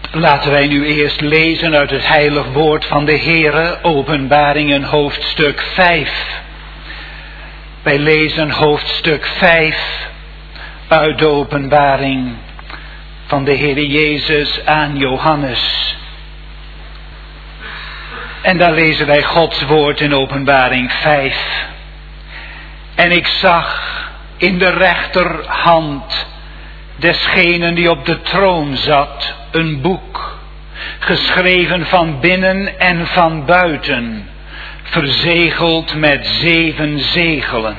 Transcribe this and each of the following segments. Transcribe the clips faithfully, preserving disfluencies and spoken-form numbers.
Laten wij nu eerst lezen uit het heilig woord van de Heere, Openbaringen hoofdstuk vijf. Wij lezen hoofdstuk vijf uit de openbaring van de Heere Jezus aan Johannes. En daar lezen wij Gods woord in Openbaring vijf. En ik zag in de rechterhand desgenen die op de troon zat een boek, geschreven van binnen en van buiten, verzegeld met zeven zegelen.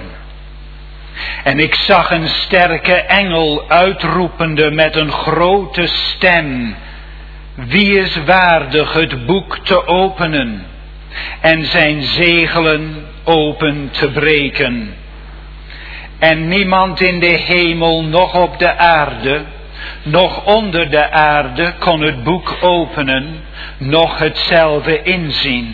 En ik zag een sterke engel uitroepende met een grote stem: wie is waardig het boek te openen en zijn zegelen open te breken? En niemand in de hemel, noch op de aarde, noch onder de aarde kon het boek openen, noch hetzelfde inzien.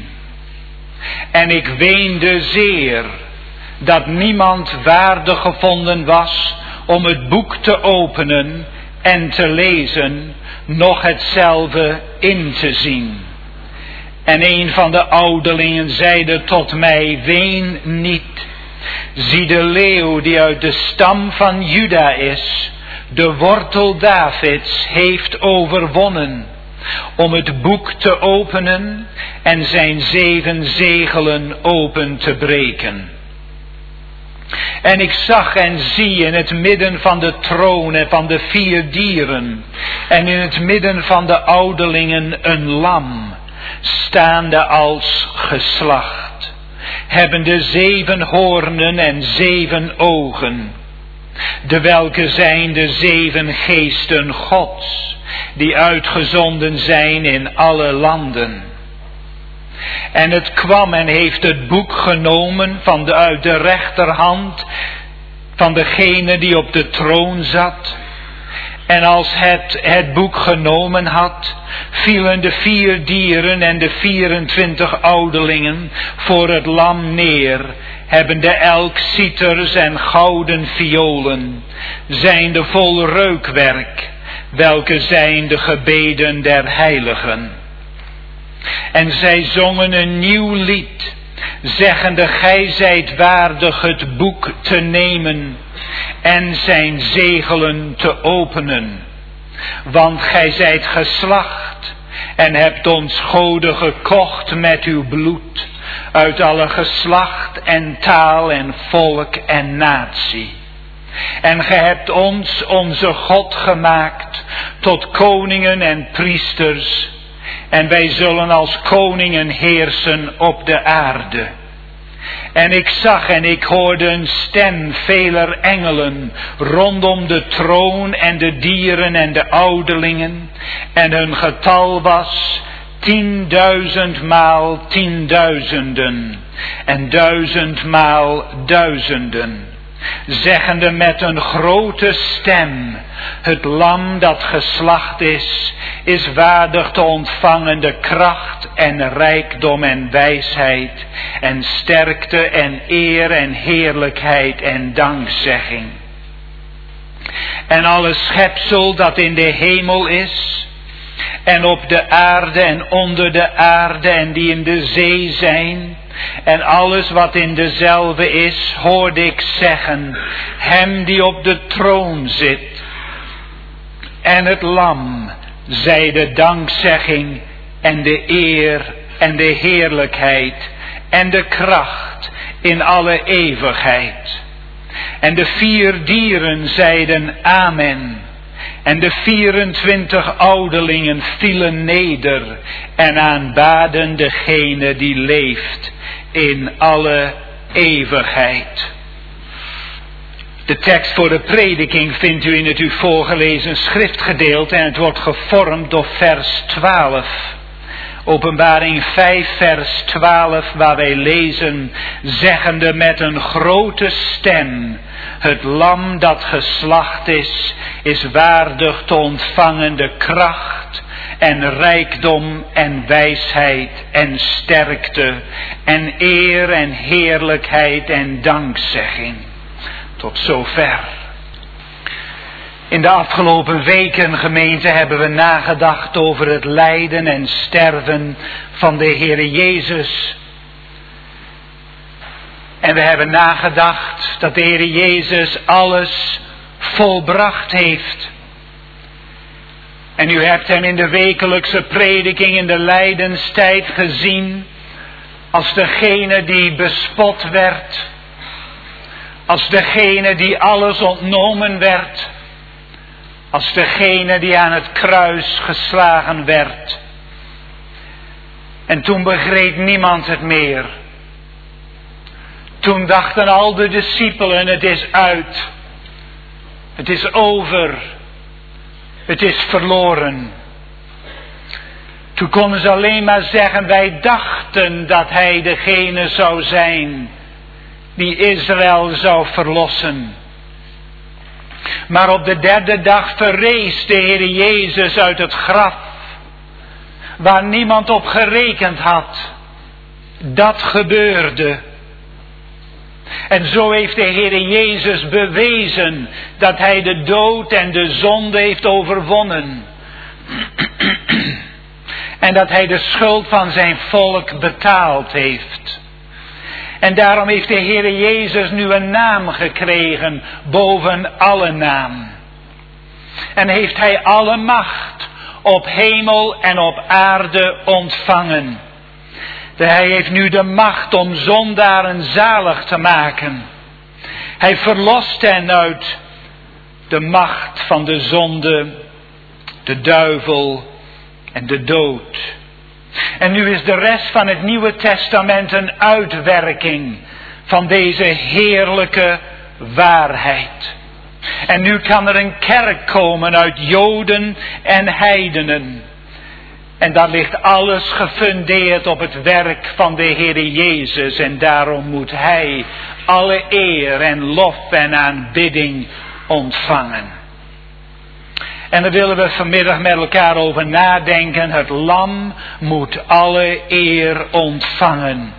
En ik weende zeer dat niemand waardig gevonden was om het boek te openen en te lezen, noch hetzelfde in te zien. En een van de ouderlingen zeide tot mij: ween niet. Zie, de leeuw die uit de stam van Juda is, de wortel Davids, heeft overwonnen om het boek te openen en zijn zeven zegelen open te breken. En ik zag en zie in het midden van de troon en van de vier dieren en in het midden van de ouderlingen een lam, staande als geslacht, hebbende zeven hoornen en zeven ogen, de welke zijn de zeven geesten Gods, die uitgezonden zijn in alle landen. En het kwam en heeft het boek genomen van de, uit de rechterhand van degene die op de troon zat. En als het het boek genomen had, vielen de vier dieren en de vierentwintig ouderlingen voor het lam neer, hebbende elk citers en gouden violen, zijnde vol reukwerk, welke zijn de gebeden der heiligen. En zij zongen een nieuw lied, zeggende: gij zijt waardig het boek te nemen en zijn zegelen te openen. Want gij zijt geslacht en hebt ons goden gekocht met uw bloed, uit alle geslacht en taal en volk en natie. En gij hebt ons onze God gemaakt tot koningen en priesters, en wij zullen als koningen heersen op de aarde. En ik zag en ik hoorde een stem veler engelen rondom de troon en de dieren en de ouderlingen, en hun getal was tienduizendmaal tienduizenden en duizendmaal duizenden, zeggende met een grote stem: het lam dat geslacht is, is waardig te ontvangen de kracht en rijkdom en wijsheid en sterkte en eer en heerlijkheid en dankzegging. En alle schepsel dat in de hemel is en op de aarde en onder de aarde en die in de zee zijn, en alles wat in dezelfde is, hoorde ik zeggen: hem die op de troon zit en het lam, zij de dankzegging en de eer en de heerlijkheid en de kracht in alle eeuwigheid. En de vier dieren zeiden amen. En de vierentwintig ouderlingen vielen neder en aanbaden degene die leeft in alle eeuwigheid. De tekst voor de prediking vindt u in het u voorgelezen schriftgedeelte en het wordt gevormd door vers twaalf. Openbaring vijf vers twaalf, waar wij lezen: zeggende met een grote stem: het lam dat geslacht is, is waardig te ontvangen de kracht en rijkdom en wijsheid en sterkte en eer en heerlijkheid en dankzegging. Tot zover. In de afgelopen weken, gemeente, hebben we nagedacht over het lijden en sterven van de Heere Jezus. En we hebben nagedacht dat de Heere Jezus alles volbracht heeft. En u hebt hem in de wekelijkse prediking in de lijdenstijd gezien als degene die bespot werd. Als degene die alles ontnomen werd. Als degene die aan het kruis geslagen werd. En toen begreep niemand het meer. Toen dachten al de discipelen, het is uit. Het is over. Het is verloren. Toen konden ze alleen maar zeggen, wij dachten dat hij degene zou zijn die Israël zou verlossen. Maar op de derde dag verrees de Heer Jezus uit het graf, waar niemand op gerekend had. Dat gebeurde. En zo heeft de Heer Jezus bewezen dat hij de dood en de zonde heeft overwonnen. En dat hij de schuld van zijn volk betaald heeft. En daarom heeft de Heer Jezus nu een naam gekregen boven alle naam. En heeft hij alle macht op hemel en op aarde ontvangen. Hij heeft nu de macht om zondaren zalig te maken. Hij verlost hen uit de macht van de zonde, de duivel en de dood. En nu is de rest van het Nieuwe Testament een uitwerking van deze heerlijke waarheid. En nu kan er een kerk komen uit Joden en heidenen. En daar ligt alles gefundeerd op het werk van de Heere Jezus. En daarom moet Hij alle eer en lof en aanbidding ontvangen. En daar willen we vanmiddag met elkaar over nadenken. Het lam moet alle eer ontvangen.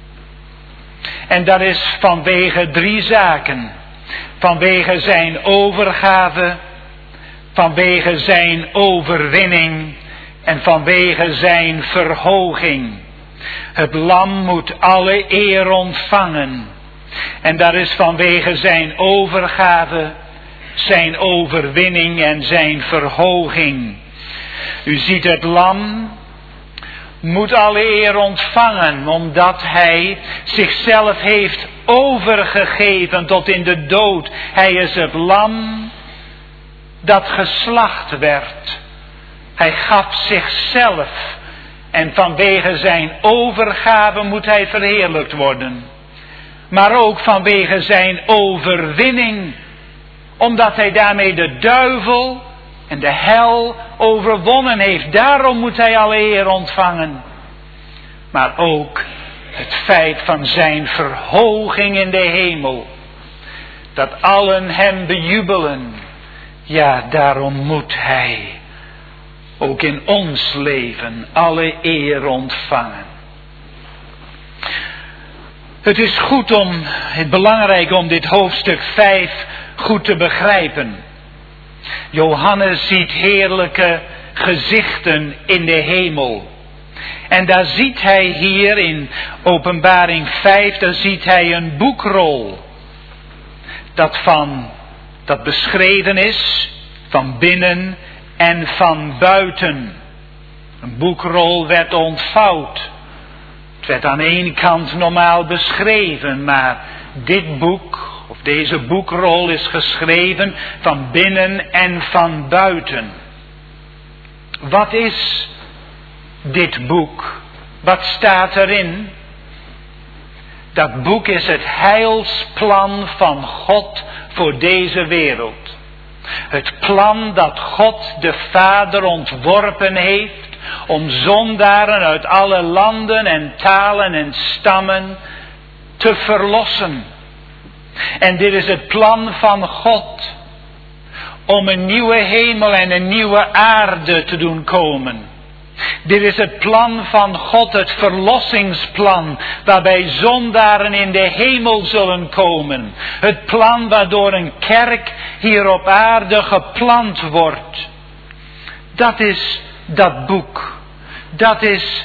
En dat is vanwege drie zaken. Vanwege zijn overgave, vanwege zijn overwinning en vanwege zijn verhoging. Het lam moet alle eer ontvangen. En dat is vanwege zijn overgave, zijn overwinning en zijn verhoging. U ziet, het lam moet alle eer ontvangen, omdat hij zichzelf heeft overgegeven tot in de dood. Hij is het lam dat geslacht werd. Hij gaf zichzelf en vanwege zijn overgave moet hij verheerlijkt worden. Maar ook vanwege zijn overwinning, omdat hij daarmee de duivel en de hel overwonnen heeft. Daarom moet hij alle eer ontvangen. Maar ook het feit van zijn verhoging in de hemel. Dat allen hem bejubelen. Ja, daarom moet hij ook in ons leven alle eer ontvangen. Het is goed om, het belangrijk om dit hoofdstuk vijf goed te begrijpen. Johannes ziet heerlijke gezichten in de hemel. En daar ziet hij hier in Openbaring vijf, daar ziet hij een boekrol. Dat van, dat beschreven is van binnen en van buiten. Een boekrol werd ontvouwd. Het werd aan één kant normaal beschreven, maar dit boek, of deze boekrol is geschreven van binnen en van buiten. Wat is dit boek? Wat staat erin? Dat boek is het heilsplan van God voor deze wereld. Het plan dat God de Vader ontworpen heeft om zondaren uit alle landen en talen en stammen te verlossen. En dit is het plan van God om een nieuwe hemel en een nieuwe aarde te doen komen. Dit is het plan van God, het verlossingsplan, waarbij zondaren in de hemel zullen komen. Het plan waardoor een kerk hier op aarde geplant wordt. Dat is dat boek. Dat is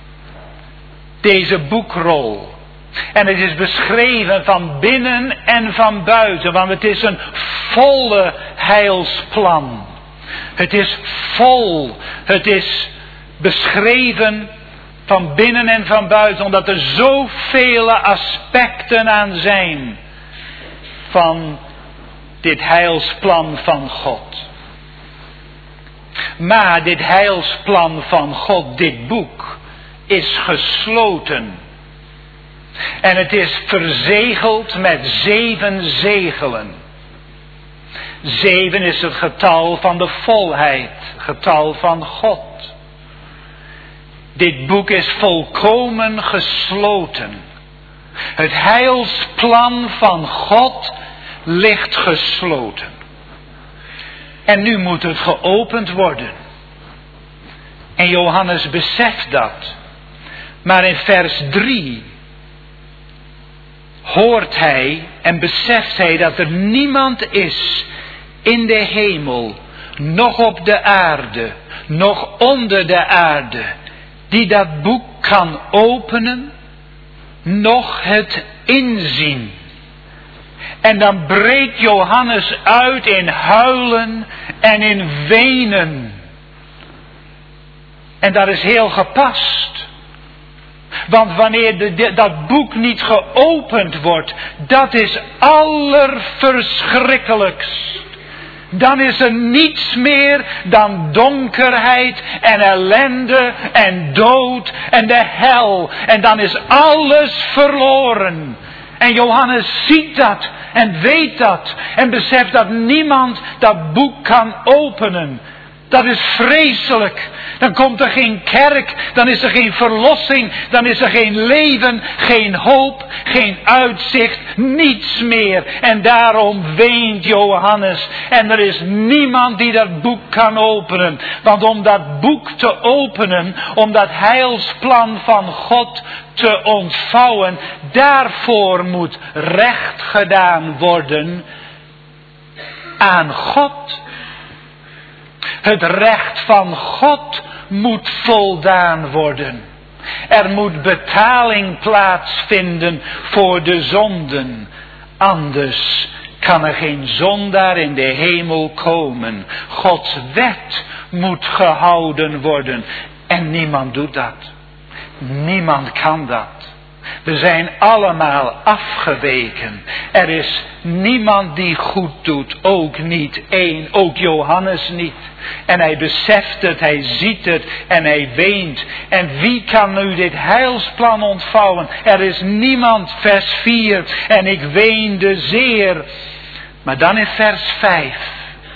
deze boekrol. En het is beschreven van binnen en van buiten, want het is een volle heilsplan. Het is vol, het is beschreven van binnen en van buiten, omdat er zoveel aspecten aan zijn van dit heilsplan van God. Maar dit heilsplan van God, dit boek, is gesloten. En het is verzegeld met zeven zegelen. Zeven is het getal van de volheid, getal van God. Dit boek is volkomen gesloten. Het heilsplan van God ligt gesloten. En nu moet het geopend worden. En Johannes beseft dat. Maar in vers drie hoort hij en beseft hij dat er niemand is in de hemel, nog op de aarde, nog onder de aarde, die dat boek kan openen, nog het inzien. En dan breekt Johannes uit in huilen en in wenen. En dat is heel gepast. Want wanneer de, de, dat boek niet geopend wordt, dat is allerverschrikkelijkst. Dan is er niets meer dan donkerheid en ellende en dood en de hel. En dan is alles verloren. En Johannes ziet dat en weet dat en beseft dat niemand dat boek kan openen. Dat is vreselijk. Dan komt er geen kerk, dan is er geen verlossing, dan is er geen leven, geen hoop, geen uitzicht, niets meer. En daarom weent Johannes. En er is niemand die dat boek kan openen. Want om dat boek te openen, om dat heilsplan van God te ontvouwen, daarvoor moet recht gedaan worden aan God. Het recht van God moet voldaan worden. Er moet betaling plaatsvinden voor de zonden. Anders kan er geen zondaar in de hemel komen. Gods wet moet gehouden worden. En niemand doet dat. Niemand kan dat. We zijn allemaal afgeweken. Er is niemand die goed doet. Ook niet één. Ook Johannes niet. En hij beseft het. Hij ziet het. En hij weent. En wie kan nu dit heilsplan ontvouwen? Er is niemand. Vers vier. En ik weende zeer. Maar dan in vers vijf.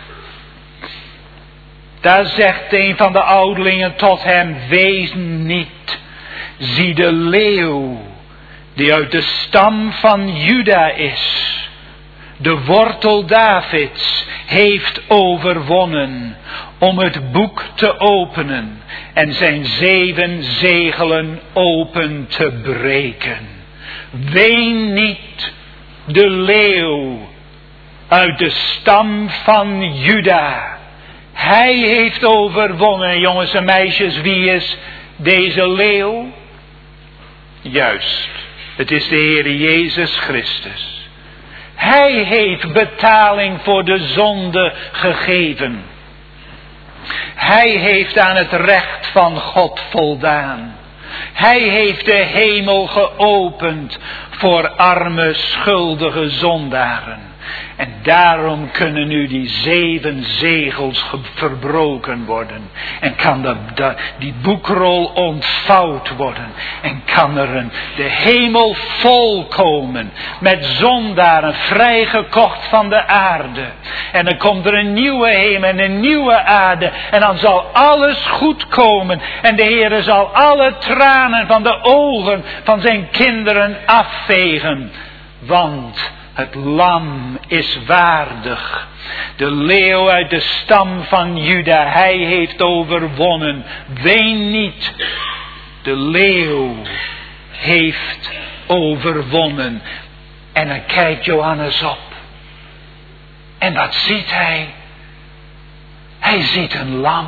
Daar zegt een van de ouderlingen tot hem. Wees niet. Zie de leeuw die uit de stam van Juda is, de wortel Davids, heeft overwonnen om het boek te openen en zijn zeven zegelen open te breken. Ween niet, de leeuw uit de stam van Juda. Hij heeft overwonnen. Jongens en meisjes, wie is deze leeuw? Juist. Het is de Heer Jezus Christus. Hij heeft betaling voor de zonde gegeven. Hij heeft aan het recht van God voldaan. Hij heeft de hemel geopend voor arme, schuldige zondaren. En daarom kunnen nu die zeven zegels verbroken worden. En kan de, de, die boekrol ontvouwd worden. En kan er een, de hemel volkomen. Met zondaren vrijgekocht van de aarde. En dan komt er een nieuwe hemel en een nieuwe aarde. En dan zal alles goed komen. En de Heer zal alle tranen van de ogen van zijn kinderen afvegen. Want Het lam is waardig. De leeuw uit de stam van Juda, hij heeft overwonnen. Ween niet. De leeuw heeft overwonnen. En dan kijkt Johannes op. En wat ziet hij? Hij ziet een lam.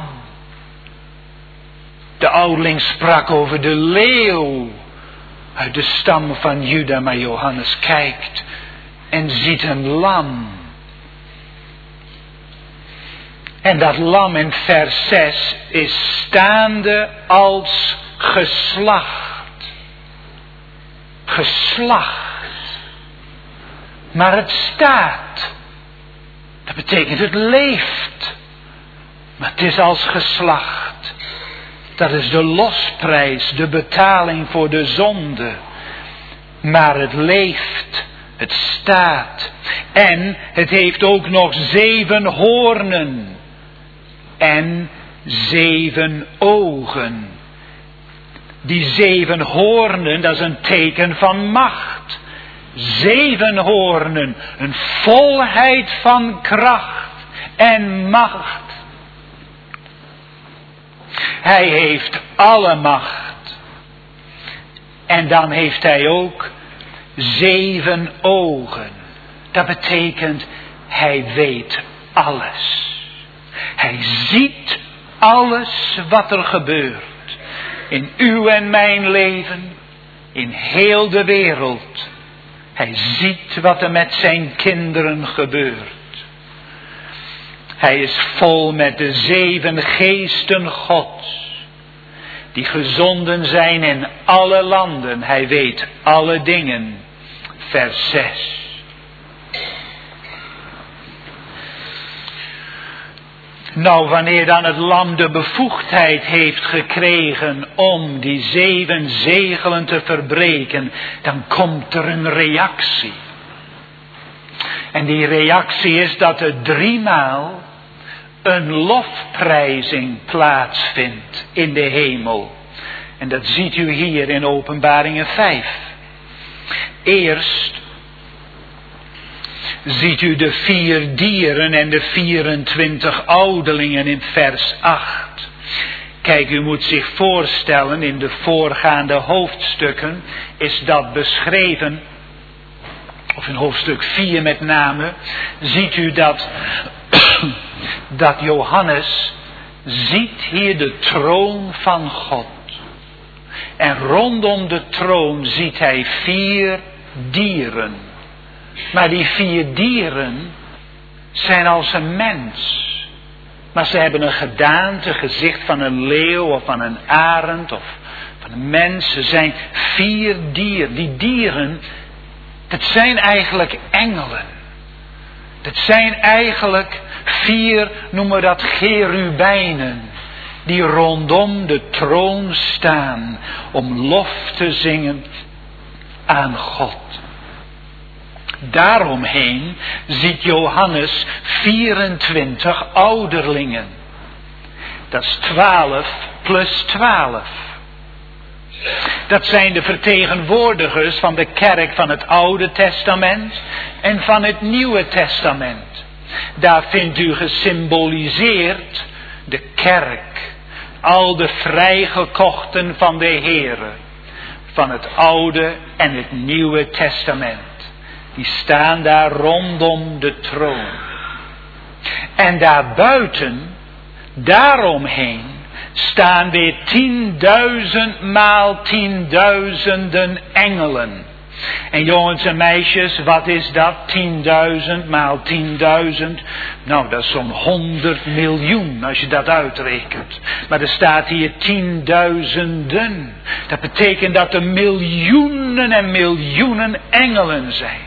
De ouderling sprak over de leeuw uit de stam van Juda, maar Johannes kijkt en ziet een lam. En dat lam in vers zes is staande als geslacht. Geslacht. Maar het staat. Dat betekent het leeft. Maar het is als geslacht. Dat is de losprijs, de betaling voor de zonde. Maar het leeft, het staat. En het heeft ook nog zeven hoornen. En zeven ogen. Die zeven hoornen, dat is een teken van macht. Zeven hoornen, een volheid van kracht en macht. Hij heeft alle macht. En dan heeft hij ook zeven ogen. Dat betekent, hij weet alles. Hij ziet alles wat er gebeurt. In uw en mijn leven. In heel de wereld. Hij ziet wat er met zijn kinderen gebeurt. Hij is vol met de zeven geesten Gods. Die gezonden zijn in alle landen. Hij weet alle dingen. Vers zes. Nou, wanneer dan het lam de bevoegdheid heeft gekregen om die zeven zegelen te verbreken, dan komt er een reactie. En die reactie is dat er driemaal een lofprijzing plaatsvindt in de hemel. En dat ziet u hier in Openbaringen vijf. Eerst ziet u de vier dieren en de vierentwintig ouderlingen in vers acht. Kijk, u moet zich voorstellen, in de voorgaande hoofdstukken is dat beschreven, of in hoofdstuk vier met name, ziet u dat, dat Johannes ziet hier de troon van God. En rondom de troon ziet hij vier dieren. Maar die vier dieren zijn als een mens. Maar ze hebben een gedaante, gezicht van een leeuw of van een arend of van een mens. Ze zijn vier dieren. Die dieren, dat zijn eigenlijk engelen. Dat zijn eigenlijk vier, noemen we dat, cherubijnen. Die rondom de troon staan om lof te zingen aan God. Daaromheen ziet Johannes vierentwintig ouderlingen. Dat is twaalf plus twaalf. Dat zijn de vertegenwoordigers van de kerk van het Oude Testament en van het Nieuwe Testament. Daar vindt u gesymboliseerd de kerk. Al de vrijgekochten van de Heere. Van het Oude en het Nieuwe Testament. Die staan daar rondom de troon. En daarbuiten, daaromheen, staan weer tienduizend maal tienduizenden engelen. En jongens en meisjes, wat is dat? Tienduizend maal tienduizend. Nou, dat is zo'n honderd miljoen als je dat uitrekent. Maar er staat hier tienduizenden. Dat betekent dat er miljoenen en miljoenen engelen zijn.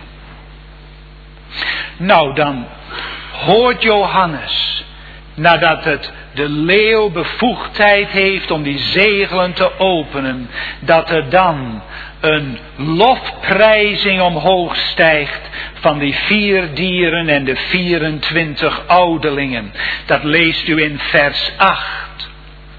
Nou, dan hoort Johannes, nadat het de leeuw bevoegdheid heeft om die zegelen te openen, dat er dan een lofprijzing omhoog stijgt van die vier dieren en de vierentwintig ouderlingen. Dat leest u in vers acht.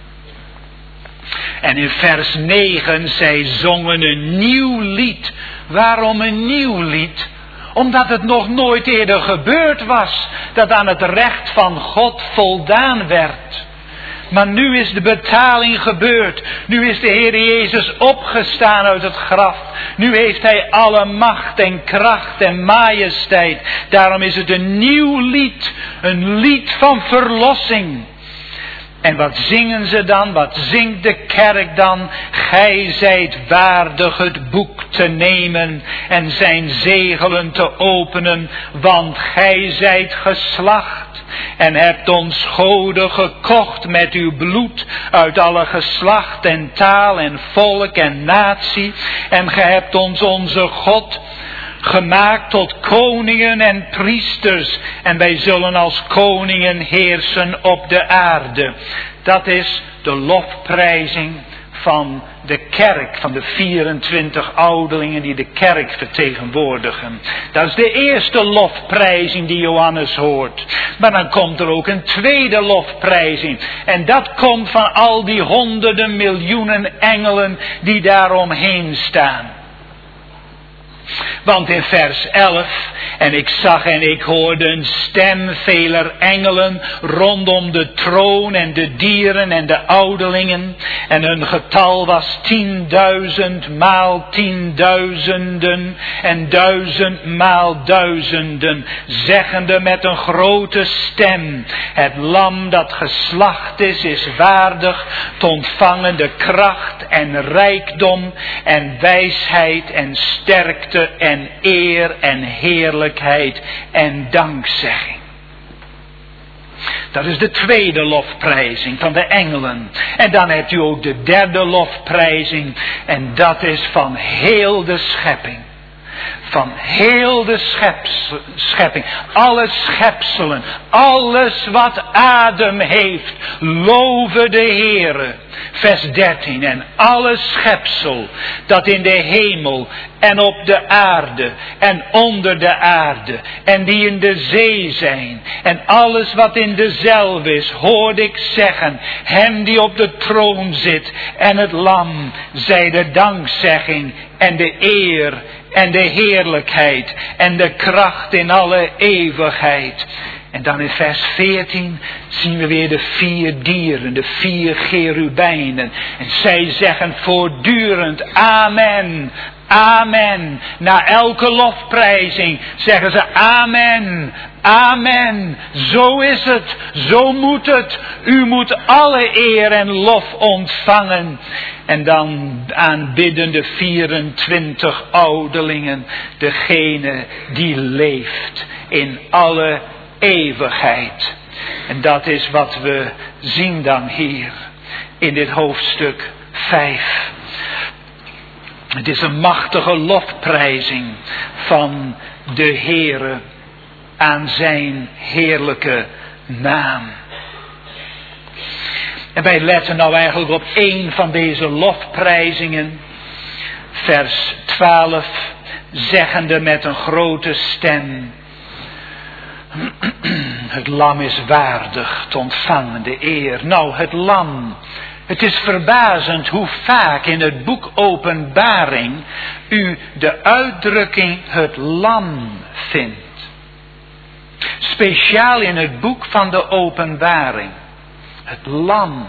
En in vers negen, zij zongen een nieuw lied. Waarom een nieuw lied? Omdat het nog nooit eerder gebeurd was dat aan het recht van God voldaan werd. Maar nu is de betaling gebeurd. Nu is de Heer Jezus opgestaan uit het graf. Nu heeft Hij alle macht en kracht en majesteit. Daarom is het een nieuw lied. Een lied van verlossing. En wat zingen ze dan? Wat zingt de kerk dan? Gij zijt waardig het boek te nemen en zijn zegelen te openen, want gij zijt geslacht en hebt ons goden gekocht met uw bloed uit alle geslacht en taal en volk en natie. En gij hebt ons onze God gemaakt tot koningen en priesters. En wij zullen als koningen heersen op de aarde. Dat is de lofprijzing van de kerk, van de vierentwintig ouderlingen die de kerk vertegenwoordigen. Dat is de eerste lofprijzing die Johannes hoort. Maar dan komt er ook een tweede lofprijzing. En dat komt van al die honderden miljoenen engelen die daaromheen staan. Want in vers elf, en ik zag en ik hoorde een stem veler engelen rondom de troon en de dieren en de ouderlingen. En hun getal was tienduizend maal tienduizenden en duizend maal duizenden. Zeggende met een grote stem, het lam dat geslacht is, is waardig te ontvangen de kracht en rijkdom en wijsheid en sterkte en eer en heerlijkheid en dankzegging. Dat is de tweede lofprijzing van de engelen. En dan hebt u ook de derde lofprijzing. En dat is van heel de schepping. Van heel de scheps, schepping. Alle schepselen. Alles wat adem heeft. Loven de Heere. Vers dertien. En alle schepsel dat in de hemel en op de aarde en onder de aarde en die in de zee zijn en alles wat in dezelve is, hoorde ik zeggen, hem die op de troon zit en het lam, zij de dankzegging en de eer en de heerlijkheid en de kracht in alle eeuwigheid. En dan in vers veertien zien we weer de vier dieren, de vier cherubijnen. En zij zeggen voortdurend amen, amen. Na elke lofprijzing zeggen ze amen, amen. Zo is het, zo moet het. U moet alle eer en lof ontvangen. En dan aanbidden de vierentwintig ouderlingen, degene die leeft in alle eeuwigheid. En dat is wat we zien dan hier in dit hoofdstuk vijf. Het is een machtige lofprijzing van de Heere aan zijn heerlijke naam. En wij letten nou eigenlijk op één van deze lofprijzingen. Vers twaalf, zeggende met een grote stem, het lam is waardig te ontvangen de eer. Nou, het lam. Het is verbazend hoe vaak in het boek Openbaring u de uitdrukking het lam vindt. Speciaal in het boek van de Openbaring. Het lam.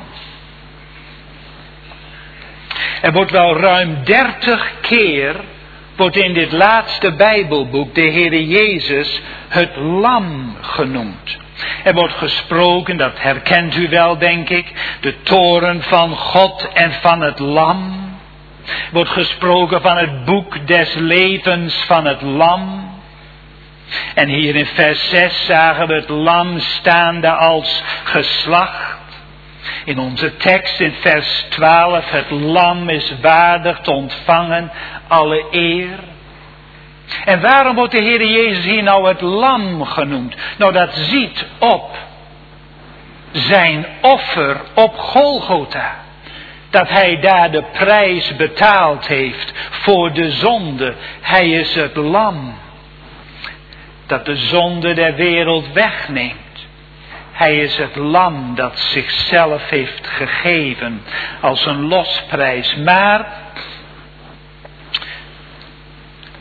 Er wordt wel ruim dertig keer, wordt in dit laatste Bijbelboek de Heere Jezus het lam genoemd. Er wordt gesproken, dat herkent u wel denk ik, de toren van God en van het lam. Er wordt gesproken van het boek des levens van het lam. En hier in vers zes zagen we het lam staande als geslacht. In onze tekst in vers twaalf, het lam is waardig te ontvangen alle eer. En waarom wordt de Heer Jezus hier nou het lam genoemd? Nou, dat ziet op zijn offer op Golgotha. Dat hij daar de prijs betaald heeft voor de zonde. Hij is het lam dat de zonde der wereld wegneemt. Hij is het lam dat zichzelf heeft gegeven als een losprijs. Maar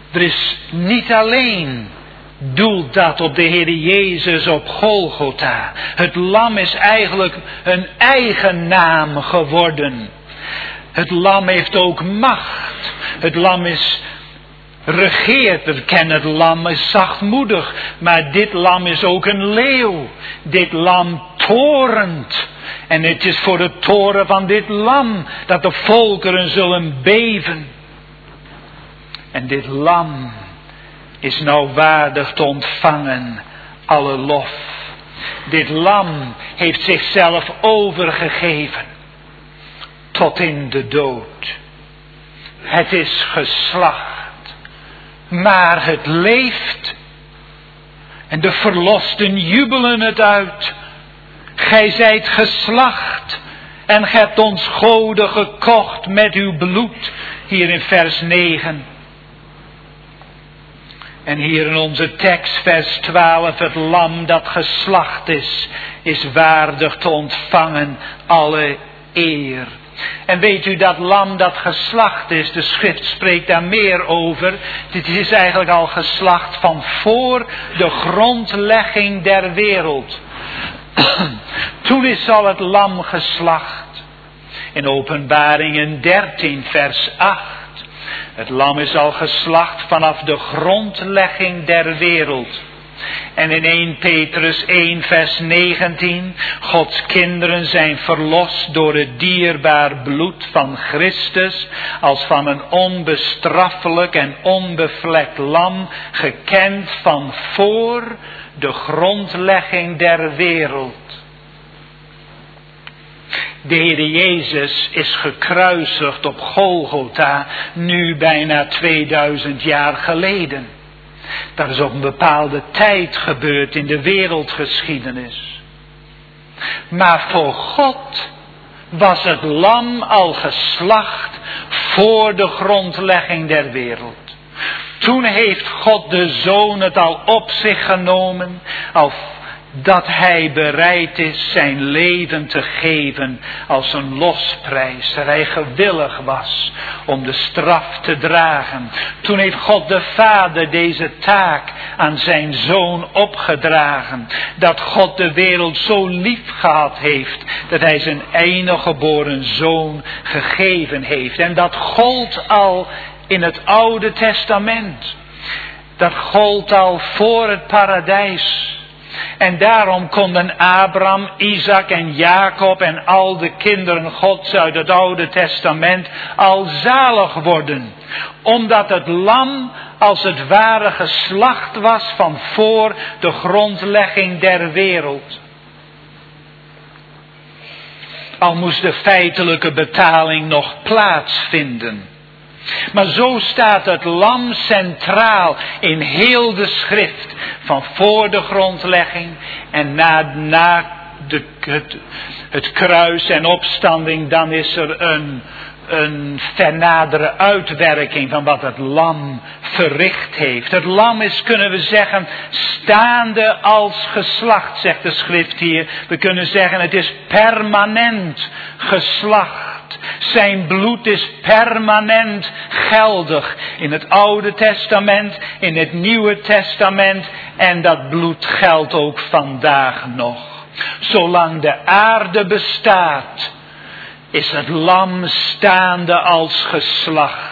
Er is niet alleen doelt dat op de Heer Jezus op Golgotha. Het lam is eigenlijk een eigen naam geworden. Het lam heeft ook macht. Het lam is regeert. We kennen het lam is zachtmoedig. Maar dit lam is ook een leeuw. Dit lam torent. En het is voor het toren van dit lam dat de volkeren zullen beven. En dit lam is nou waardig te ontvangen alle lof. Dit lam heeft zichzelf overgegeven tot in de dood. Het is geslacht, maar het leeft. En de verlosten jubelen het uit. Gij zijt geslacht en gij hebt ons goden gekocht met uw bloed. Hier in vers negen. En hier in onze tekst, vers twaalf, het lam dat geslacht is, is waardig te ontvangen alle eer. En weet u, dat lam dat geslacht is, de schrift spreekt daar meer over. Dit is eigenlijk al geslacht van voor de grondlegging der wereld. Toen is al het lam geslacht. In Openbaringen dertien, vers acht. Het lam is al geslacht vanaf de grondlegging der wereld. En in eerste Petrus één vers negentien. Gods kinderen zijn verlost door het dierbaar bloed van Christus. Als van een onbestraffelijk en onbevlekt lam. Gekend van voor de grondlegging der wereld. De Heer Jezus is gekruisigd op Golgotha, nu bijna tweeduizend jaar geleden. Dat is op een bepaalde tijd gebeurd in de wereldgeschiedenis. Maar voor God was het lam al geslacht voor de grondlegging der wereld. Toen heeft God de Zoon het al op zich genomen, al dat hij bereid is zijn leven te geven als een losprijs. Dat hij gewillig was om de straf te dragen. Toen heeft God de Vader deze taak aan zijn Zoon opgedragen. Dat God de wereld zo lief gehad heeft dat hij zijn enige geboren Zoon gegeven heeft. En dat gold al in het Oude Testament. Dat gold al voor het paradijs. En daarom konden Abraham, Isaac en Jacob en al de kinderen Gods uit het Oude Testament al zalig worden. Omdat het lam als het ware geslacht was van voor de grondlegging der wereld. Al moest de feitelijke betaling nog plaatsvinden. Maar zo staat het lam centraal in heel de schrift. Van voor de grondlegging en na, na de, het, het kruis en opstanding. Dan is er een, een vernadere uitwerking van wat het lam verricht heeft. Het lam is, kunnen we zeggen, staande als geslacht, zegt de schrift hier. We kunnen zeggen het is permanent geslacht. Zijn bloed is permanent geldig in het Oude Testament, in het Nieuwe Testament. En dat bloed geldt ook vandaag nog. Zolang de aarde bestaat, is het lam staande als geslacht.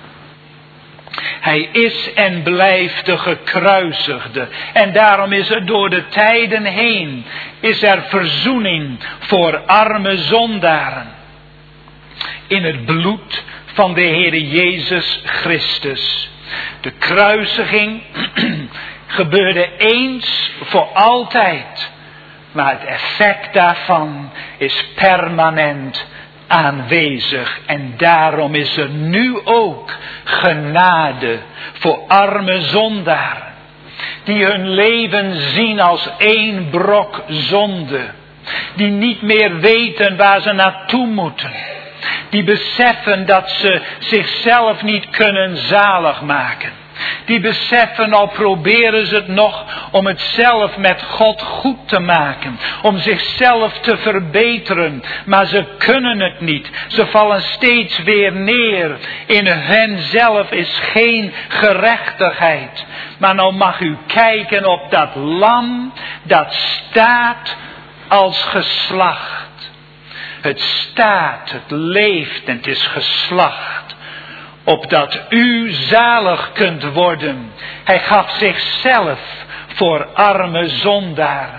Hij is en blijft de gekruisigde. En daarom is er door de tijden heen, is er verzoening voor arme zondaren. In het bloed van de Heer Jezus Christus. De kruisiging gebeurde eens voor altijd. Maar het effect daarvan is permanent aanwezig. En daarom is er nu ook genade voor arme zondaren. Die hun leven zien als één brok zonde. Die niet meer weten waar ze naartoe moeten. Die beseffen dat ze zichzelf niet kunnen zalig maken. Die beseffen, al proberen ze het nog, om het zelf met God goed te maken. Om zichzelf te verbeteren. Maar ze kunnen het niet. Ze vallen steeds weer neer. In henzelf is geen gerechtigheid. Maar nou mag u kijken op dat lam dat staat als geslacht. Het staat, het leeft en het is geslacht. Opdat u zalig kunt worden. Hij gaf zichzelf voor arme zondaren.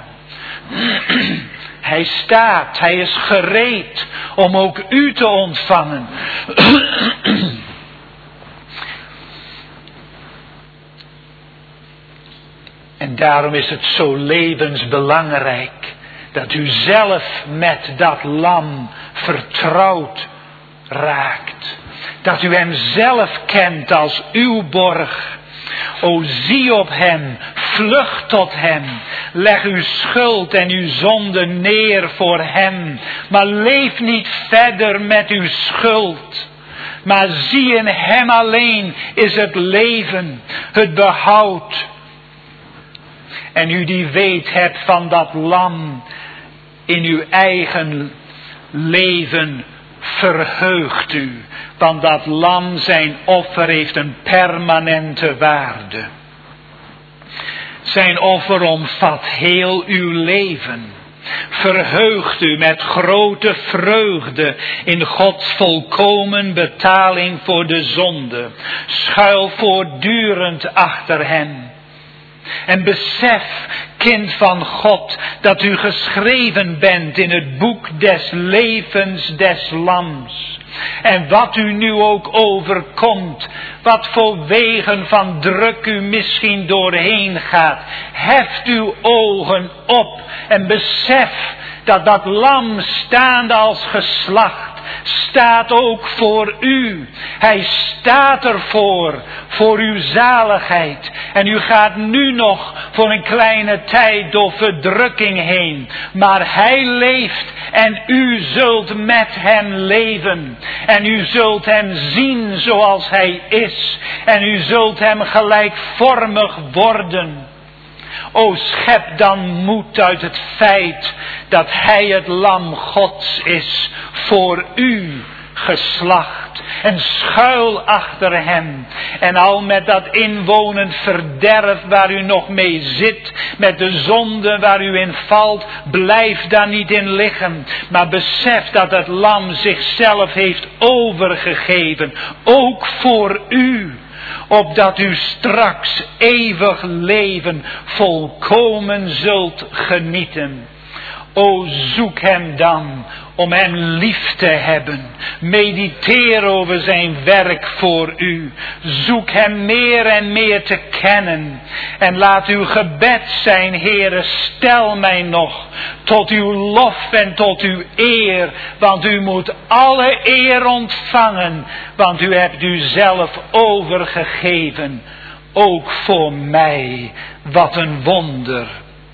Hij staat, hij is gereed om ook u te ontvangen. En daarom is het zo levensbelangrijk dat u zelf met dat lam vertrouwd raakt. Dat u hem zelf kent als uw borg. O, zie op hem, vlucht tot hem. Leg uw schuld en uw zonde neer voor hem. Maar leef niet verder met uw schuld. Maar zie in hem alleen is het leven, het behoud. En u die weet hebt van dat lam in uw eigen leven, verheugt u. Want dat lam, zijn offer, heeft een permanente waarde. Zijn offer omvat heel uw leven. Verheugt u met grote vreugde in Gods volkomen betaling voor de zonde. Schuil voortdurend achter hem. En besef, kind van God, dat u geschreven bent in het boek des levens des lams. En wat u nu ook overkomt, wat voor wegen van druk u misschien doorheen gaat, heft uw ogen op en besef dat dat lam staande als geslacht staat ook voor u. Hij staat ervoor, voor uw zaligheid. En u gaat nu nog voor een kleine tijd door verdrukking heen. Maar hij leeft en u zult met hem leven. En u zult hem zien zoals hij is. En u zult hem gelijkvormig worden. O, schep dan moed uit het feit dat hij het lam Gods is voor u geslacht. En schuil achter hem. En al met dat inwonend verderf waar u nog mee zit, met de zonde waar u in valt, blijf daar niet in liggen. Maar besef dat het lam zichzelf heeft overgegeven, ook voor u. Opdat u straks eeuwig leven volkomen zult genieten. O, zoek hem dan om hem lief te hebben. Mediteer over zijn werk voor u. Zoek hem meer en meer te kennen. En laat uw gebed zijn, Heere, stel mij nog tot uw lof en tot uw eer. Want u moet alle eer ontvangen. Want u hebt u zelf overgegeven. Ook voor mij. Wat een wonder.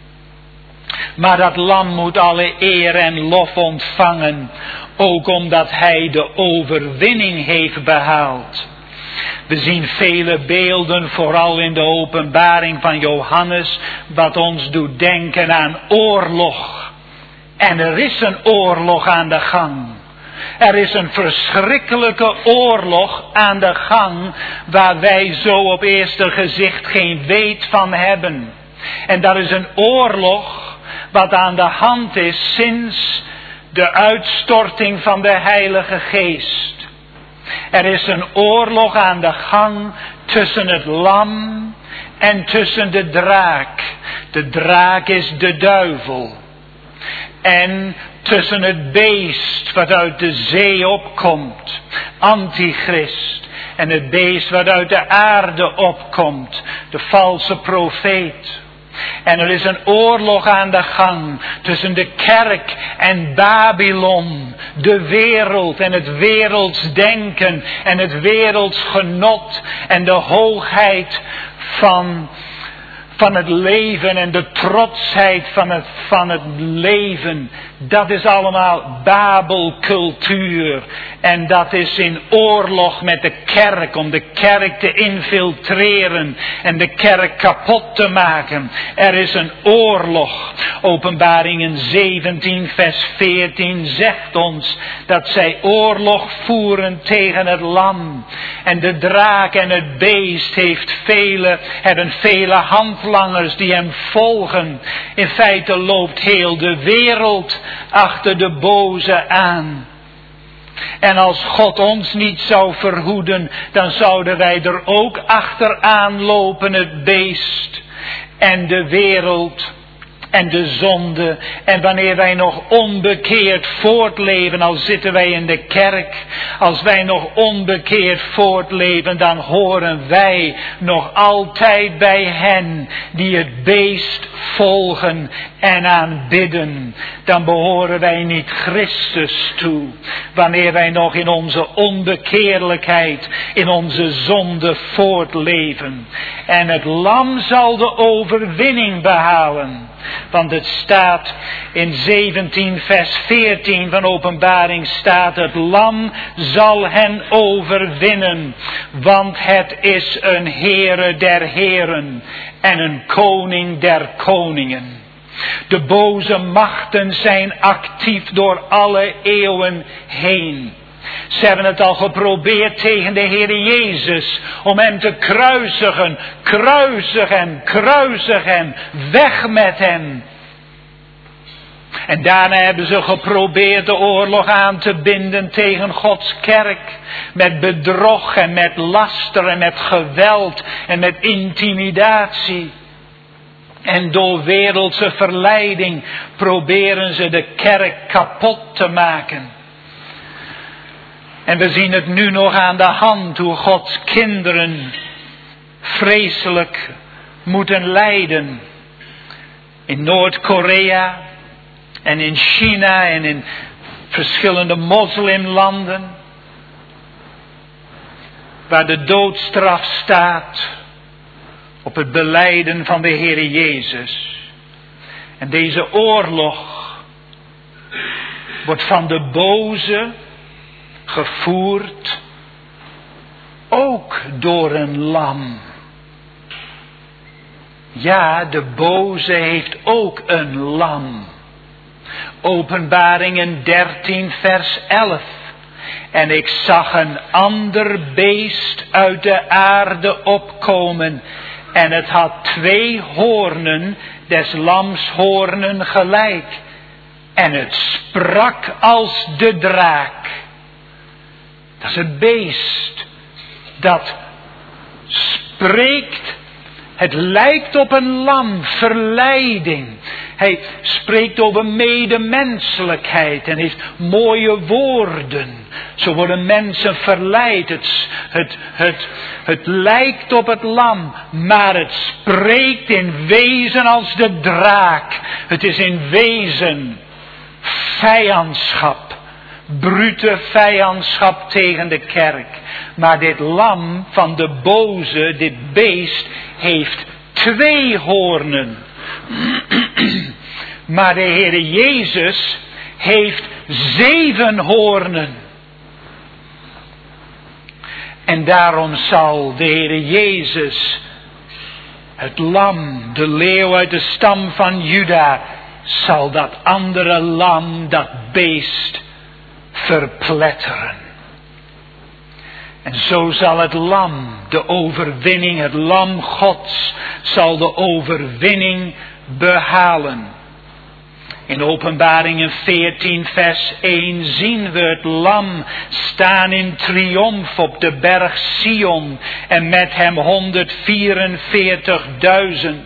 Maar dat lam moet alle eer en lof ontvangen, ook omdat hij de overwinning heeft behaald. We zien vele beelden, vooral in de openbaring van Johannes, wat ons doet denken aan oorlog. En er is een oorlog aan de gang. Er is een verschrikkelijke oorlog aan de gang, waar wij zo op eerste gezicht geen weet van hebben. En dat is een oorlog wat aan de hand is sinds de uitstorting van de Heilige Geest. Er is een oorlog aan de gang tussen het lam en tussen de draak. De draak is de duivel. En tussen het beest wat uit de zee opkomt, Antichrist. En het beest wat uit de aarde opkomt, de valse profeet. En er is een oorlog aan de gang tussen de kerk en Babylon. De wereld en het werelds denken en het werelds genot en de hoogheid van, van het leven en de trotsheid van het, van het leven. Dat is allemaal Babelcultuur. En dat is in oorlog met de kerk, om de kerk te infiltreren en de kerk kapot te maken. Er is een oorlog. Openbaringen zeventien vers veertien zegt ons dat zij oorlog voeren tegen het lam. En de draak en het beest heeft vele, hebben vele handlangers die hem volgen. In feite loopt heel de wereld achter de boze aan. En als God ons niet zou verhoeden, dan zouden wij er ook achteraan lopen, het beest en de wereld en de zonde. En wanneer wij nog onbekeerd voortleven, al zitten wij in de kerk, als wij nog onbekeerd voortleven, dan horen wij nog altijd bij hen die het beest volgen en aanbidden. Dan behoren wij niet Christus toe. Wanneer wij nog in onze onbekeerlijkheid, in onze zonde voortleven. En het lam zal de overwinning behalen. Want het staat in zeventien vers veertien van Openbaring staat: het lam zal hen overwinnen. Want het is een Heere der heren en een koning der koningen. De boze machten zijn actief door alle eeuwen heen. Ze hebben het al geprobeerd tegen de Heer Jezus om hem te kruisigen. Kruisig hem, kruisig hem, weg met hem. En daarna hebben ze geprobeerd de oorlog aan te binden tegen Gods kerk. Met bedrog en met laster en met geweld en met intimidatie. En door wereldse verleiding proberen ze de kerk kapot te maken. En we zien het nu nog aan de hand hoe Gods kinderen vreselijk moeten lijden. In Noord-Korea en in China en in verschillende moslimlanden. Waar de doodstraf staat op het belijden van de Heer Jezus. En deze oorlog wordt van de boze gevoerd, ook door een lam. Ja, de boze heeft ook een lam. Openbaringen dertien vers elf. En ik zag een ander beest uit de aarde opkomen. En het had twee hoornen, des lams hoornen gelijk. En het sprak als de draak. Dat is het beest dat spreekt. Het lijkt op een lam, verleiding. Hij spreekt over medemenselijkheid en heeft mooie woorden. Zo worden mensen verleid. Het, het, het, het lijkt op het lam, maar het spreekt in wezen als de draak. Het is in wezen vijandschap. Brute vijandschap tegen de kerk. Maar dit lam van de boze, dit beest, heeft twee hoornen. Maar de Heer Jezus heeft zeven hoornen. En daarom zal de Heer Jezus, het lam, de leeuw uit de stam van Juda, zal dat andere lam, dat beest, verpletteren. En zo zal het lam de overwinning, het lam Gods, zal de overwinning behalen. In Openbaringen veertien vers één zien we het lam staan in triomf op de berg Sion en met hem honderdvierenveertigduizend.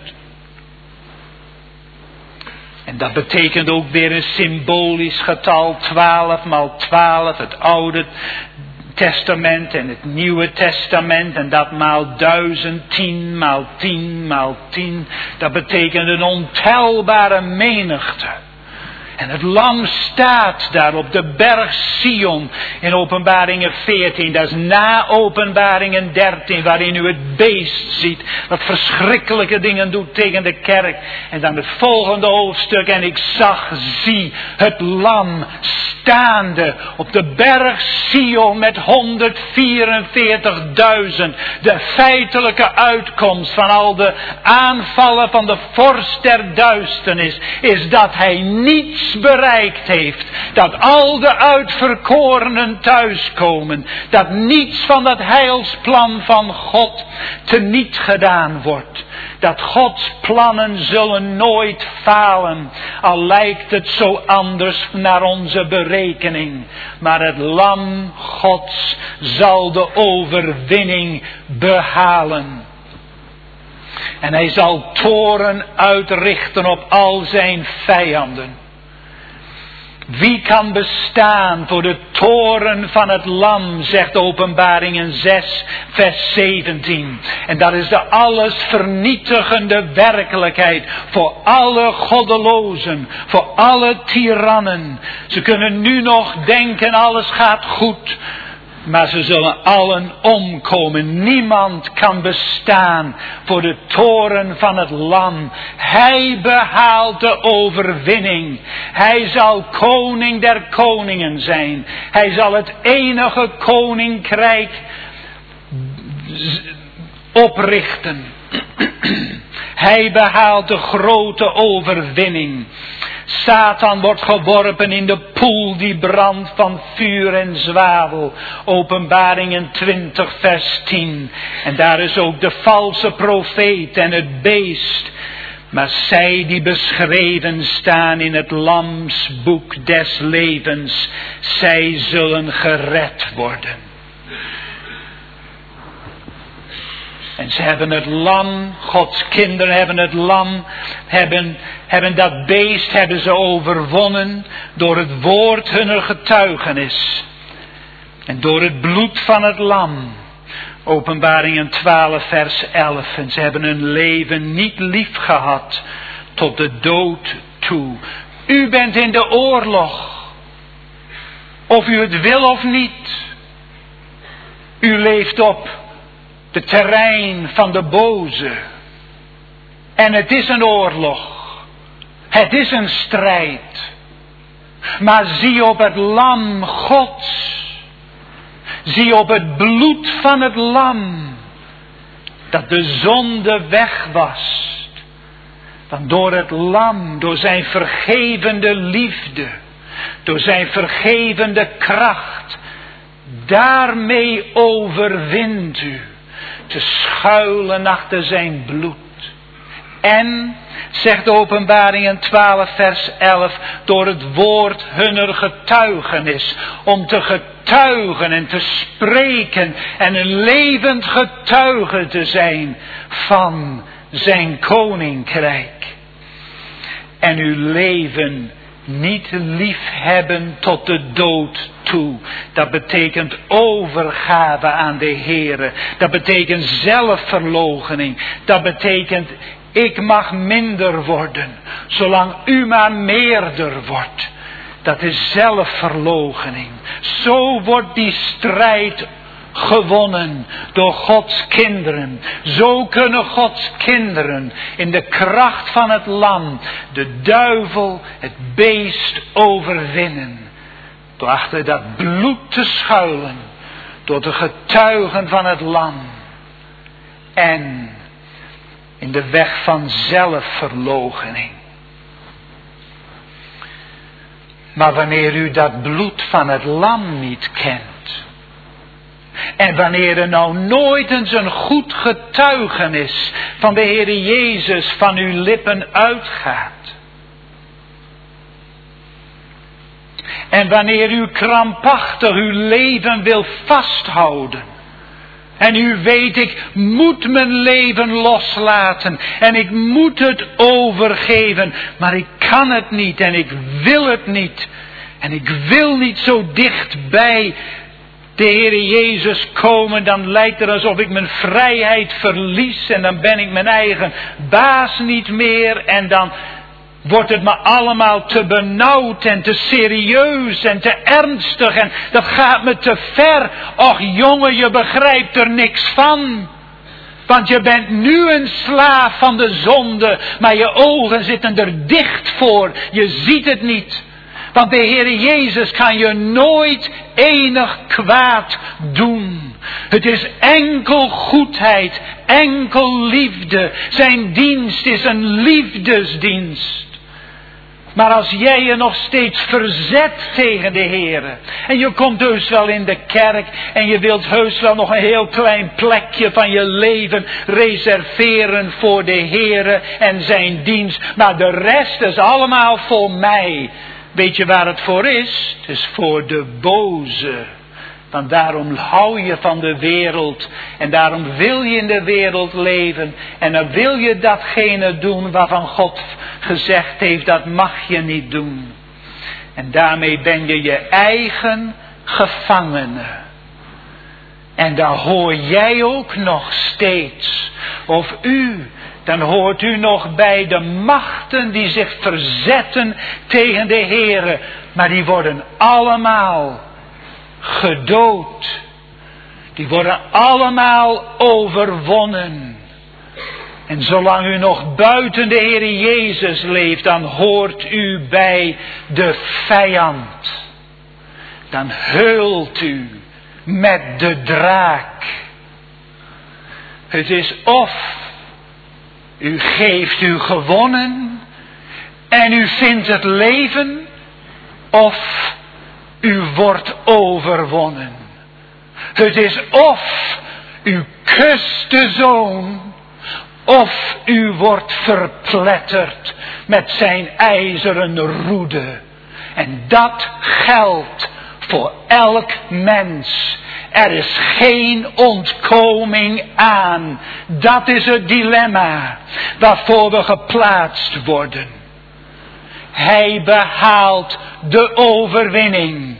En dat betekent ook weer een symbolisch getal, twaalf maal twaalf, het Oude Testament en het Nieuwe Testament. En dat maal duizend, tien maal tien maal tien. Dat betekent een ontelbare menigte. En het lam staat daar op de berg Sion in Openbaringen veertien. Dat is na Openbaringen dertien, waarin u het beest ziet. Dat verschrikkelijke dingen doet tegen de kerk. En dan het volgende hoofdstuk. En ik zag, zie, het lam staande op de berg Sion met honderdvierenveertigduizend. De feitelijke uitkomst van al de aanvallen van de vorst der duisternis is dat hij niets bereikt heeft. Dat al de uitverkorenen thuiskomen. Dat niets van dat heilsplan van God teniet gedaan wordt. Dat Gods plannen zullen nooit falen. Al lijkt het zo anders naar onze berekening. Maar het lam Gods zal de overwinning behalen. En hij zal toren uitrichten op al zijn vijanden. Wie kan bestaan voor de toren van het lam, zegt Openbaringen zes, vers zeventien. En dat is de alles vernietigende werkelijkheid voor alle goddelozen, voor alle tirannen. Ze kunnen nu nog denken alles gaat goed. Maar ze zullen allen omkomen. Niemand kan bestaan voor de toren van het lam. Hij behaalt de overwinning. Hij zal koning der koningen zijn. Hij zal het enige koninkrijk oprichten. Hij behaalt de grote overwinning. Satan wordt geworpen in de poel die brandt van vuur en zwavel. Openbaringen twintig vers tien. En daar is ook de valse profeet en het beest. Maar zij die beschreven staan in het lamsboek des levens, zij zullen gered worden. En ze hebben het lam, Gods kinderen hebben het lam, hebben, hebben dat beest, hebben ze overwonnen door het woord hunner getuigenis. En door het bloed van het lam. Openbaringen twaalf vers elf. En ze hebben hun leven niet lief gehad tot de dood toe. U bent in de oorlog. Of u het wil of niet. U leeft op het terrein van de boze. En het is een oorlog. Het is een strijd. Maar zie op het lam Gods. Zie op het bloed van het lam. Dat de zonde weg was. Want door het lam, door zijn vergevende liefde. Door zijn vergevende kracht. Daarmee overwint u. Te schuilen achter zijn bloed. En, zegt de Openbaringen twaalf vers elf, door het woord hunner getuigenis. Om te getuigen en te spreken en een levend getuige te zijn van zijn koninkrijk. En uw leven niet lief hebben tot de dood toe. Dat betekent overgave aan de Heere. Dat betekent zelfverloochening. Dat betekent ik mag minder worden. Zolang u maar meerder wordt. Dat is zelfverloochening. Zo wordt die strijd gewonnen door Gods kinderen. Zo kunnen Gods kinderen in de kracht van het lam de duivel, het beest overwinnen. Door achter dat bloed te schuilen. Door de getuigen van het lam. En in de weg van zelfverloochening. Maar wanneer u dat bloed van het lam niet kent. En wanneer er nou nooit eens een goed getuigenis van de Heere Jezus van uw lippen uitgaat. En wanneer u krampachtig uw leven wil vasthouden. En u weet, ik moet mijn leven loslaten. En ik moet het overgeven. Maar ik kan het niet en ik wil het niet. En ik wil niet zo dicht bij de Heere Jezus komen. Dan lijkt het alsof ik mijn vrijheid verlies. En dan ben ik mijn eigen baas niet meer. En dan wordt het me allemaal te benauwd en te serieus en te ernstig en dat gaat me te ver. Och jongen, je begrijpt er niks van. Want je bent nu een slaaf van de zonde, maar je ogen zitten er dicht voor. Je ziet het niet. Want de Heer Jezus kan je nooit enig kwaad doen. Het is enkel goedheid, enkel liefde. Zijn dienst is een liefdesdienst. Maar als jij je nog steeds verzet tegen de Heer, en je komt heus wel in de kerk en je wilt heus wel nog een heel klein plekje van je leven reserveren voor de Heer en zijn dienst, maar de rest is allemaal voor mij. Weet je waar het voor is? Het is voor de boze. Want daarom hou je van de wereld. En daarom wil je in de wereld leven. En dan wil je datgene doen waarvan God gezegd heeft, dat mag je niet doen. En daarmee ben je je eigen gevangene. En daar hoor jij ook nog steeds. Of u, dan hoort u nog bij de machten die zich verzetten tegen de Heere. Maar die worden allemaal gedood. Die worden allemaal overwonnen. En zolang u nog buiten de Heere Jezus leeft, dan hoort u bij de vijand. Dan heult u met de draak. Het is of u geeft u gewonnen en u vindt het leven, of u wordt overwonnen. Het is of u kust de zoon, of u wordt verpletterd met zijn ijzeren roede. En dat geldt voor elk mens. Er is geen ontkoming aan. Dat is het dilemma waarvoor we geplaatst worden. Hij behaalt de overwinning.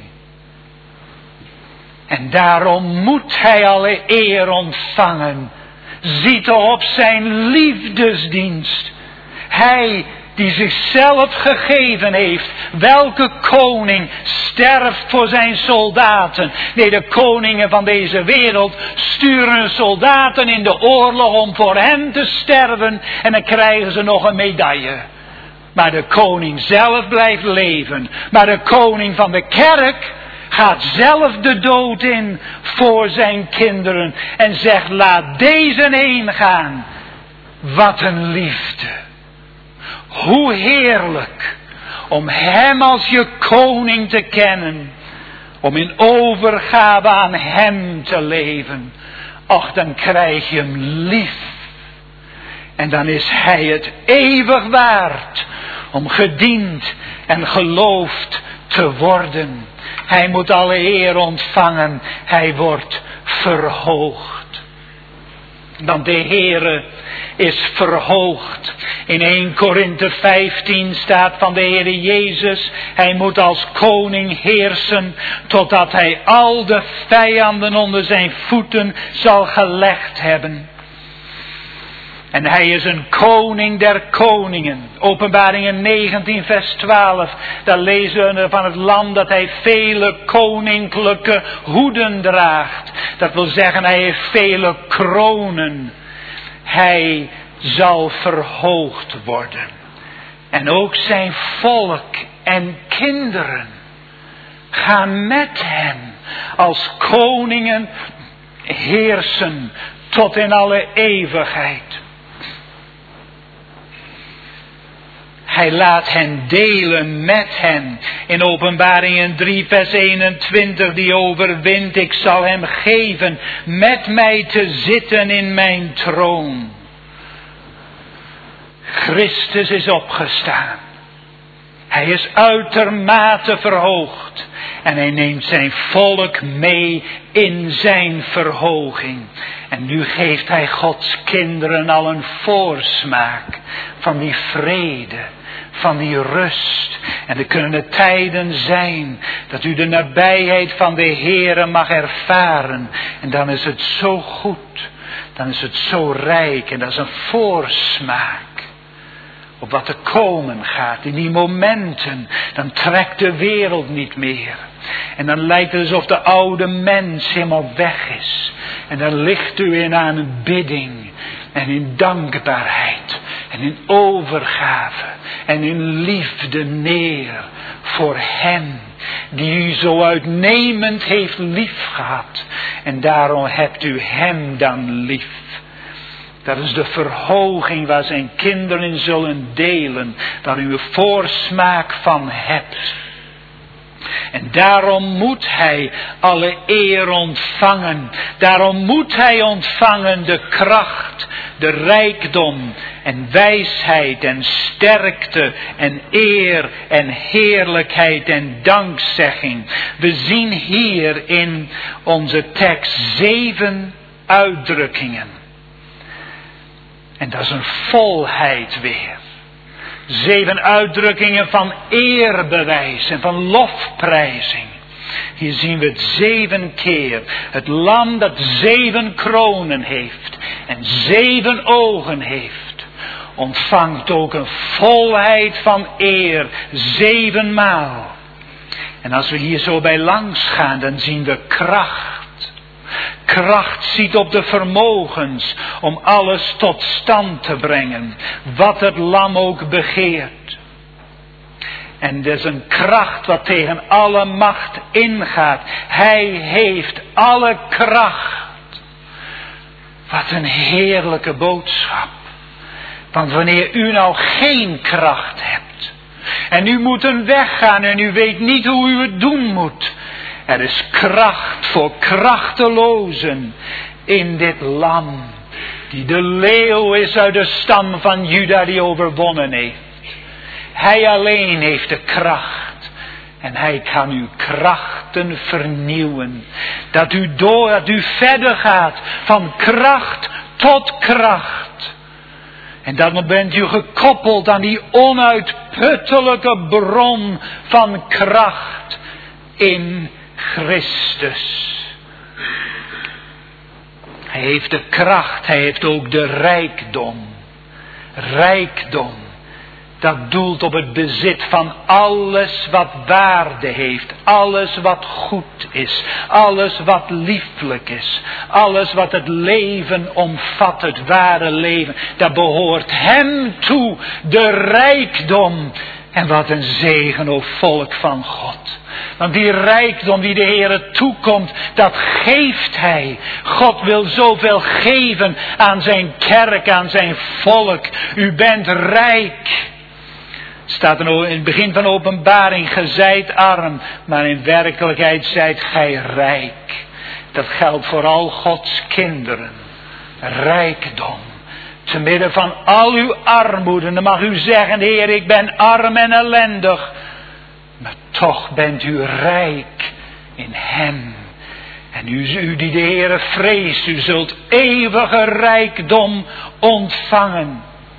En daarom moet hij alle eer ontvangen. Ziet op zijn liefdesdienst. Hij die zichzelf gegeven heeft. Welke koning sterft voor zijn soldaten? Nee, de koningen van deze wereld sturen hun soldaten in de oorlog om voor hen te sterven. En dan krijgen ze nog een medaille. Maar de koning zelf blijft leven. Maar de koning van de kerk gaat zelf de dood in voor zijn kinderen. En zegt, laat deze heen gaan. Wat een liefde. Hoe heerlijk om hem als je koning te kennen. Om in overgave aan hem te leven. Och, dan krijg je hem lief. En dan is hij het eeuwig waard om gediend en geloofd te worden. Hij moet alle eer ontvangen. Hij wordt verhoogd. Want de Heere is verhoogd. In eerste Korinthe vijftien staat van de Heere Jezus. Hij moet als koning heersen. Totdat hij al de vijanden onder zijn voeten zal gelegd hebben. En hij is een koning der koningen. Openbaringen negentien vers twaalf. Daar lezen we van het land dat hij vele koninklijke hoeden draagt. Dat wil zeggen, hij heeft vele kronen. Hij zal verhoogd worden. En ook zijn volk en kinderen gaan met hem als koningen heersen tot in alle eeuwigheid. Hij laat hen delen met hen. In Openbaringen drie vers eenentwintig, die overwint, ik zal hem geven met mij te zitten in mijn troon. Christus is opgestaan. Hij is uitermate verhoogd. En hij neemt zijn volk mee in zijn verhoging. En nu geeft hij Gods kinderen al een voorsmaak van die vrede, van die rust. En er kunnen tijden zijn dat u de nabijheid van de Heere mag ervaren. En dan is het zo goed. Dan is het zo rijk. En dat is een voorsmaak. op wat er komen gaat. In die momenten, dan trekt de wereld niet meer. En dan lijkt het alsof de oude mens helemaal weg is. En dan ligt u in aanbidding en in dankbaarheid en in overgave en in liefde neer voor Hem die u zo uitnemend heeft lief gehad. En daarom hebt u Hem dan lief. Dat is de verhoging waar zijn kinderen in zullen delen, waar u een voorsmaak van hebt. En daarom moet hij alle eer ontvangen. Daarom moet hij ontvangen de kracht, de rijkdom en wijsheid en sterkte en eer en heerlijkheid en dankzegging. We zien hier in onze tekst zeven uitdrukkingen. En dat is een volheid weer. Zeven uitdrukkingen van eerbewijs en van lofprijzing. Hier zien we het zeven keer. Het lam dat zeven kronen heeft en zeven ogen heeft, ontvangt ook een volheid van eer zevenmaal. En als we hier zo bij langs gaan, dan zien we kracht. Kracht ziet op de vermogens om alles tot stand te brengen, wat het lam ook begeert. En het is een kracht wat tegen alle macht ingaat. Hij heeft alle kracht. Wat een heerlijke boodschap. Want wanneer u nou geen kracht hebt en u moet een weg gaan en u weet niet hoe u het doen moet, er is kracht voor krachtelozen in dit lam, die de leeuw is uit de stam van Juda die overwonnen heeft. Hij alleen heeft de kracht en hij kan uw krachten vernieuwen. Dat u door, dat u verder gaat van kracht tot kracht. En dan bent u gekoppeld aan die onuitputtelijke bron van kracht in Christus. Hij heeft de kracht, hij heeft ook de rijkdom. Rijkdom, dat doelt op het bezit van alles wat waarde heeft. Alles wat goed is. Alles wat lieflijk is. Alles wat het leven omvat, het ware leven. Dat behoort hem toe, de rijkdom. En wat een zegen, o volk van God. Want die rijkdom die de Heere toekomt, dat geeft Hij. God wil zoveel geven aan zijn kerk, aan zijn volk. U bent rijk. Staat er in het begin van de openbaring, ge zijt arm, maar in werkelijkheid zijt gij rijk. Dat geldt voor al Gods kinderen. Rijkdom. Te midden van al uw armoede, dan mag u zeggen, Heer, ik ben arm en ellendig. Maar toch bent u rijk in Hem. En u, u die de Heere vreest, u zult eeuwige rijkdom ontvangen.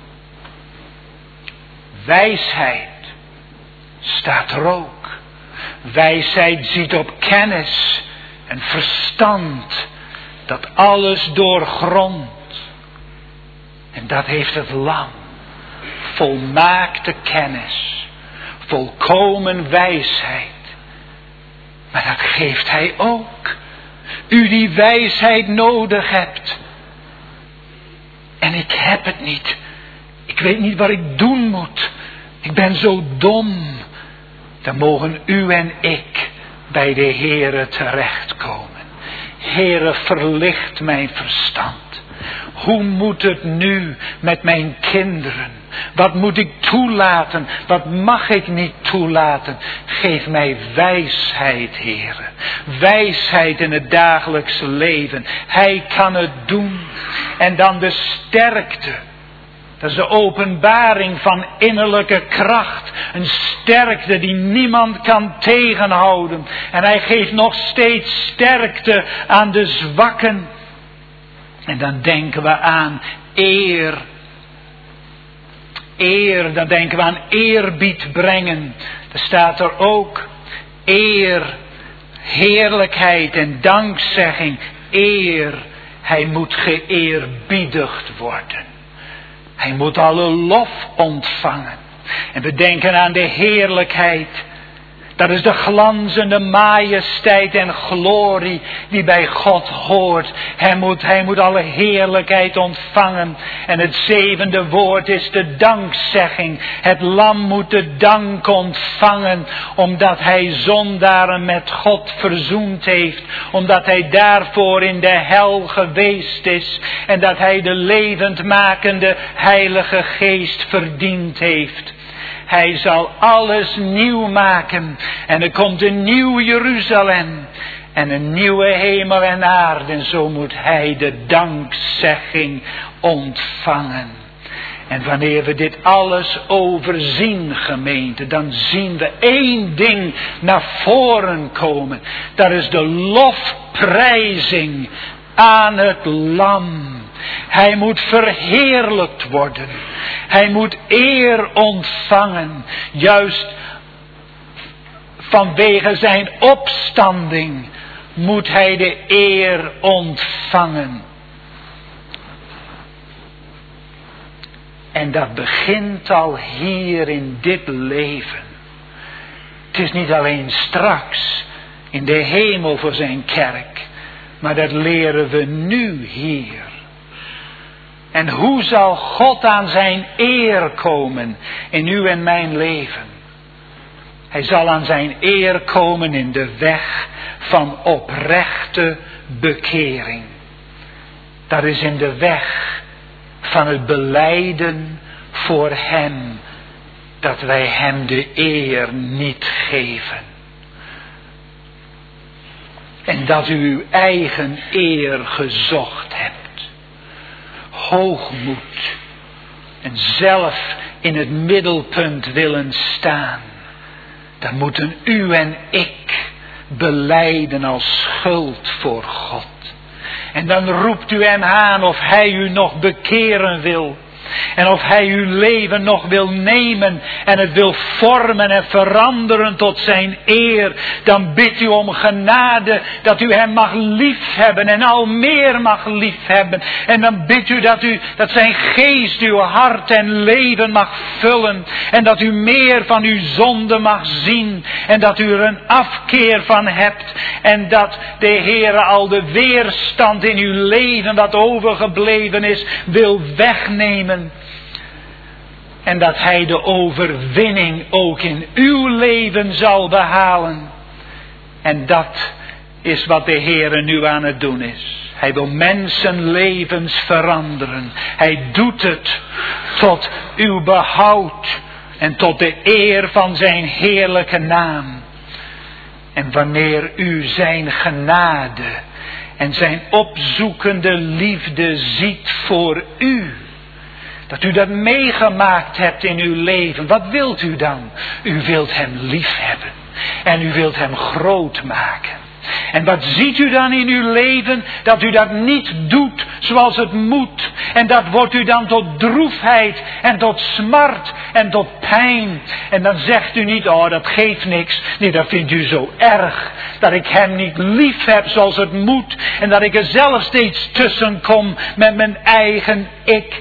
Wijsheid staat er ook. Wijsheid ziet op kennis en verstand dat alles doorgrondt. En dat heeft het lam. Volmaakte kennis. Volkomen wijsheid. Maar dat geeft hij ook. U die wijsheid nodig hebt. En ik heb het niet. Ik weet niet wat ik doen moet. Ik ben zo dom. Dan mogen u en ik bij de Heere terechtkomen. Heere, verlicht mijn verstand. Hoe moet het nu met mijn kinderen? Wat moet ik toelaten? Wat mag ik niet toelaten? Geef mij wijsheid, Heere. Wijsheid in het dagelijkse leven. Hij kan het doen. En dan de sterkte. Dat is de openbaring van innerlijke kracht. Een sterkte die niemand kan tegenhouden. En hij geeft nog steeds sterkte aan de zwakken. En dan denken we aan eer. Eer, dan denken we aan eerbied brengen. Er staat er ook eer, heerlijkheid en dankzegging. Eer, hij moet geëerbiedigd worden. Hij moet alle lof ontvangen. En we denken aan de heerlijkheid. Dat is de glanzende majesteit en glorie die bij God hoort. Hij moet, hij moet alle heerlijkheid ontvangen. En het zevende woord is de dankzegging. Het lam moet de dank ontvangen, omdat hij zondaren met God verzoend heeft. Omdat hij daarvoor in de hel geweest is. En dat hij de levendmakende Heilige Geest verdiend heeft. Hij zal alles nieuw maken. En er komt een nieuw Jeruzalem. En een nieuwe hemel en aarde. En zo moet hij de dankzegging ontvangen. En wanneer we dit alles overzien, gemeente, dan zien we één ding naar voren komen. Dat is de lofprijzing aan het lam. Hij moet verheerlijkt worden. Hij moet eer ontvangen. Juist vanwege zijn opstanding moet hij de eer ontvangen. En dat begint al hier in dit leven. Het is niet alleen straks in de hemel voor zijn kerk. Maar dat leren we nu hier. En hoe zal God aan zijn eer komen in uw en mijn leven? Hij zal aan zijn eer komen in de weg van oprechte bekering. Dat is in de weg van het belijden voor hem dat wij hem de eer niet geven. En dat u uw eigen eer gezocht hebt. Hoogmoed. En zelf in het middelpunt willen staan. Dan moeten u en ik belijden als schuld voor God. En dan roept u hem aan of hij u nog bekeren wil. En of hij uw leven nog wil nemen en het wil vormen en veranderen tot zijn eer. Dan bidt u om genade dat u hem mag liefhebben en al meer mag liefhebben. En dan bidt u dat, u dat zijn geest uw hart en leven mag vullen. En dat u meer van uw zonde mag zien. En dat u er een afkeer van hebt. En dat de Heere al de weerstand in uw leven dat overgebleven is wil wegnemen. En dat hij de overwinning ook in uw leven zal behalen. En dat is wat de Heere nu aan het doen is. Hij wil mensenlevens veranderen. Hij doet het tot uw behoud en tot de eer van zijn heerlijke naam. En wanneer u zijn genade en zijn opzoekende liefde ziet voor u, dat u dat meegemaakt hebt in uw leven. Wat wilt u dan? U wilt hem liefhebben. En u wilt hem groot maken. En wat ziet u dan in uw leven? Dat u dat niet doet zoals het moet. En dat wordt u dan tot droefheid en tot smart en tot pijn. En dan zegt u niet, oh dat geeft niks. Nee, dat vindt u zo erg. Dat ik hem niet lief heb zoals het moet. En dat ik er zelf steeds tussen kom met mijn eigen ik.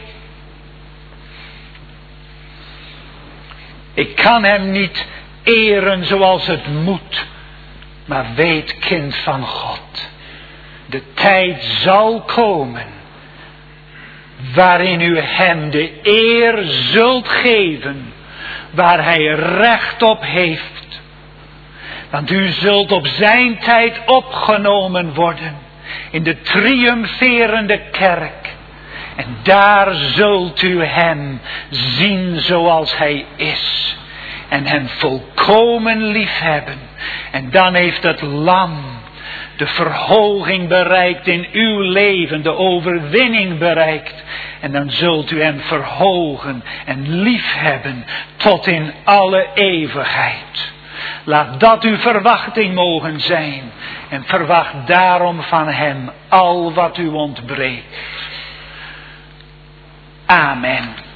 Ik kan hem niet eren zoals het moet. Maar weet, kind van God, de tijd zal komen waarin u hem de eer zult geven waar hij recht op heeft. Want u zult op zijn tijd opgenomen worden in de triomferende kerk. En daar zult u hem zien zoals hij is. En hem volkomen liefhebben. En dan heeft het lam de verhoging bereikt in uw leven. De overwinning bereikt. En dan zult u hem verhogen en liefhebben tot in alle eeuwigheid. Laat dat uw verwachting mogen zijn. En verwacht daarom van hem al wat u ontbreekt. Amen.